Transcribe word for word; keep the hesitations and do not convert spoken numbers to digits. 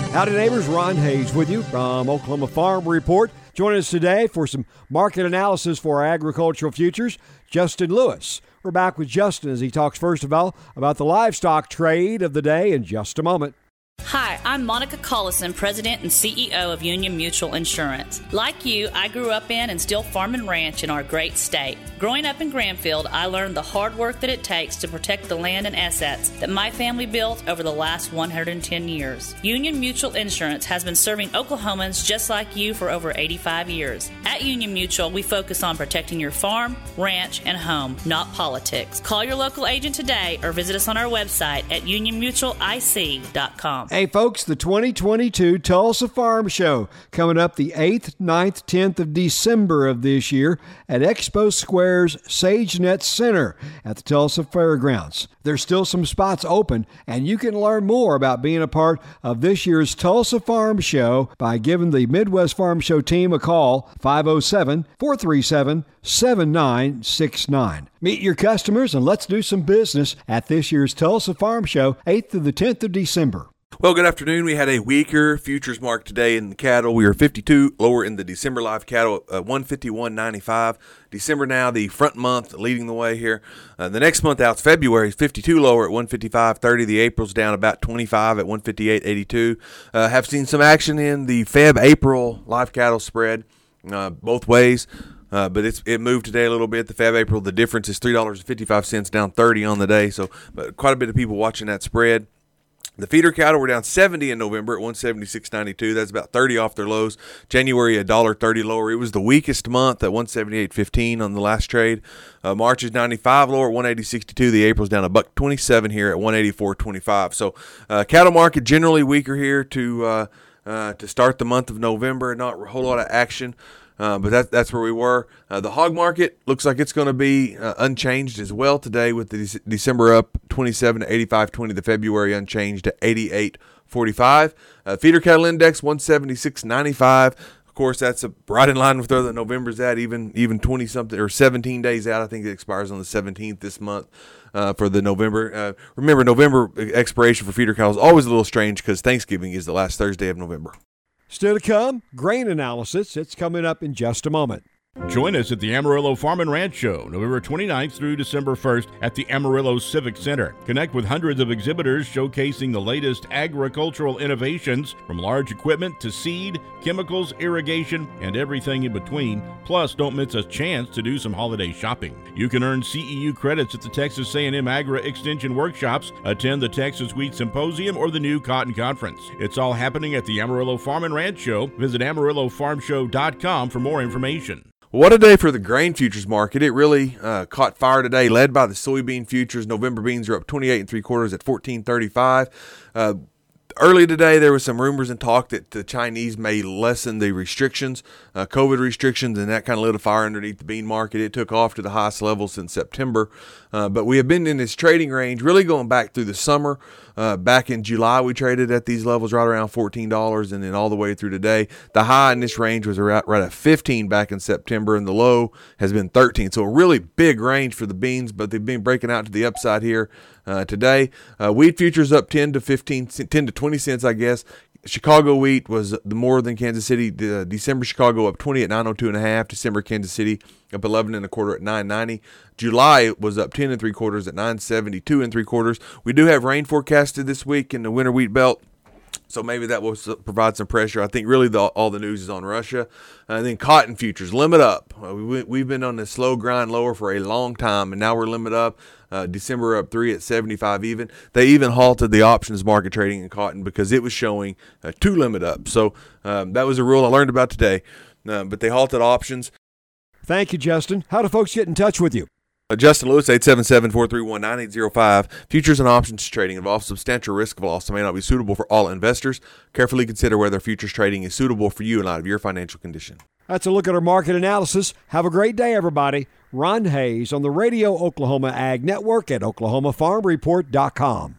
Howdy neighbors, Ron Hayes with you from Oklahoma Farm Report. Joining us today for some market analysis for our agricultural futures, Justin Lewis. We're back with Justin as he talks first of all about the livestock trade of the day in just a moment. Hi, I'm Monica Collison, President and C E O of Union Mutual Insurance. Like you, I grew up in and still farm and ranch in our great state. Growing up in Granfield, I learned the hard work that it takes to protect the land and assets that my family built over the last one hundred ten years. Union Mutual Insurance has been serving Oklahomans just like you for over eighty-five years. At Union Mutual, we focus on protecting your farm, ranch, and home, not politics. Call your local agent today or visit us on our website at union mutual I C dot com. Hey folks, the twenty twenty-two Tulsa Farm Show coming up the eighth, ninth, tenth of December of this year at Expo Square's SageNet Center at the Tulsa Fairgrounds. There's still some spots open, and you can learn more about being a part of this year's Tulsa Farm Show by giving the Midwest Farm Show team a call, five oh seven, four three seven, seven nine six nine. Meet your customers and let's do some business at this year's Tulsa Farm Show, eighth to the tenth of December. Well, good afternoon. We had a weaker futures mark today in the cattle. We were fifty-two lower in the December live cattle, uh, one fifty-one ninety-five. December now, the front month, leading the way here. Uh, the next month out's February, fifty-two lower at one fifty-five thirty. The April's down about twenty-five at one fifty-eight eighty-two. Uh, have seen some action in the Feb-April live cattle spread uh, both ways. Uh, but it's it moved today a little bit. The Feb April, the difference is three dollars and fifty-five cents, down thirty on the day. So but quite a bit of people watching that spread. The feeder cattle were down seventy in November at one seventy-six ninety-two. That's about thirty off their lows. January, one dollar thirty lower. It was the weakest month at one seventy-eight fifteen on the last trade. Uh, March is ninety-five lower at one eighty sixty-two. The April's down a buck twenty-seven here at one eighty-four twenty-five. So uh, cattle market generally weaker here to uh, uh, to start the month of November. Not a whole lot of action. Uh, but that, that's where we were. Uh, the hog market looks like it's going to be uh, unchanged as well today, with the De- December up twenty-seven to eighty-five twenty. The February unchanged to eighty-eight forty-five. Uh, feeder cattle index one seventy-six ninety-five. Of course, that's a, right in line with where the November's at, even even twenty something or seventeen days out. I think it expires on the seventeenth this month. Uh, for the November. Uh, remember, November expiration for feeder cattle is always a little strange because Thanksgiving is the last Thursday of November. Still to come, grain analysis. It's coming up in just a moment. Join us at the Amarillo Farm and Ranch Show, November twenty-ninth through December first at the Amarillo Civic Center. Connect with hundreds of exhibitors showcasing the latest agricultural innovations, from large equipment to seed, chemicals, irrigation, and everything in between. Plus, don't miss a chance to do some holiday shopping. You can earn C E U credits at the Texas A and M Agra Extension Workshops, attend the Texas Wheat Symposium, or the new Cotton Conference. It's all happening at the Amarillo Farm and Ranch Show. Visit amarillo farm show dot com for more information. What a day for the grain futures market. It really uh, caught fire today, led by the soybean futures. November beans are up twenty-eight and three quarters at fourteen thirty-five. Uh, Early today, there was some rumors and talk that the Chinese may lessen the restrictions, uh, COVID restrictions, and that kind of lit a fire underneath the bean market. It took off to the highest level since September. Uh, but we have been in this trading range really going back through the summer. Uh, back in July, we traded at these levels right around fourteen dollars, and then all the way through today. The high in this range was right, right at fifteen back in September, and the low has been thirteen. So a really big range for the beans, but they've been breaking out to the upside here uh, today. Uh, wheat futures up ten to fifteen, ten to twenty cents, I guess. Chicago wheat was the more than Kansas City. The December Chicago up twenty at nine oh two and a half. December Kansas City up eleven and a quarter at nine ninety. July was up ten and three quarters at nine seventy-two and three quarters. We do have rain forecasted this week in the winter wheat belt, so maybe that will provide some pressure. I think really the, all the news is on Russia. Uh, and then cotton futures, limit up. Uh, we, we've been on this slow grind lower for a long time, and now we're limit up. Uh, December up three at seventy-five even. They even halted the options market trading in cotton because it was showing uh, two limit up. So um, that was a rule I learned about today, uh, but they halted options. Thank you, Justin. How do folks get in touch with you? Uh, Justin Lewis, eight seven seven, four three one, nine eight zero five. Futures and options trading involves substantial risk of loss and may not be suitable for all investors. Carefully consider whether futures trading is suitable for you in light of your financial condition. That's a look at our market analysis. Have a great day, everybody. Ron Hayes on the Radio Oklahoma Ag Network at oklahoma farm report dot com.